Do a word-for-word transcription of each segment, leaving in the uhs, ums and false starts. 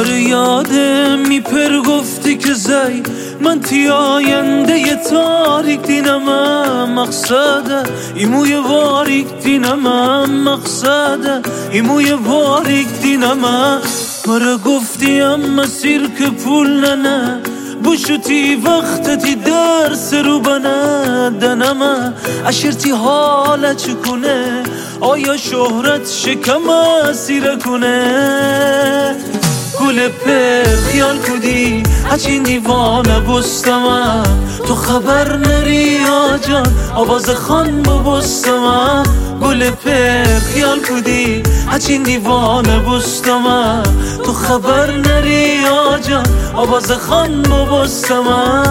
دوباره یادم میپر گفتی که زی من تی آینده ی تاریک دینمم مقصده ایموی واریک دینمم مقصده ایموی واریک دینمم مرا گفتی ام مسیر که پول ننه بوشتی وقتتی درس رو بنه دنمه اشرتی حاله چکونه آیا شهرت شکم اسیره کنه گل پر خیال کدی هچین دیوانه بستمه تو خبر نری آجان آواز خان ببستمه گل پر خیال کدی هچین دیوانه بستمه تو خبر نری آجان آواز خان ببستمه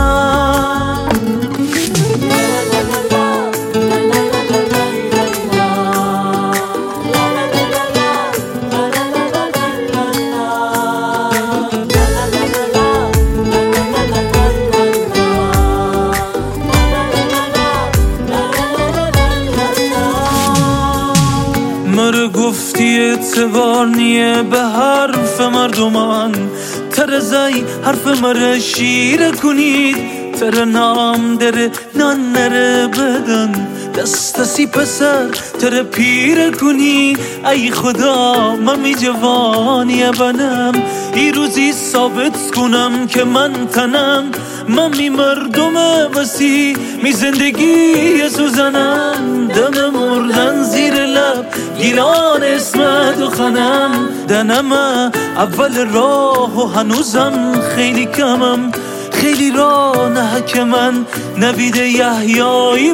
مرا گفتی اعتبار نیه به حرف مردمان ترزای حرف مرا شیره کنید تر نام داره نان نره بدن دست دستی پسر تر پیره کنی ای خدا من می جوانی بنم ای روزی ثابت کنم که من تنم من می مردم وسی می زندگی سوزنم دم مردن زیر لب گیران اسمت و خنم دنم اول راه و هنوزم خیلی کمم خیلی راه نه که من نوید یحیایی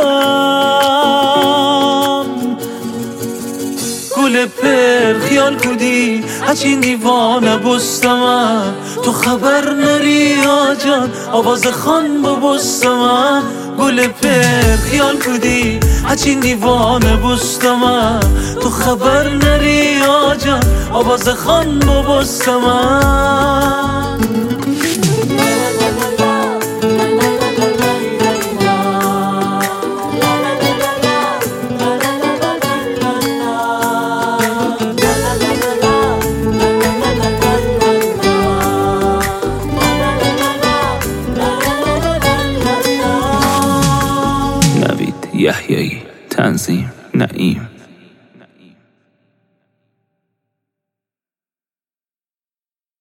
ببم گل پر خیال کدی هچین دیوانه بستمه تو خبر نری آجان آواز خان ببستمه گل پر خیال کدی هچین دیوانه بستمه تو خبر نری آجان آواز خان ببستمه یحیایی تنظیم نعیم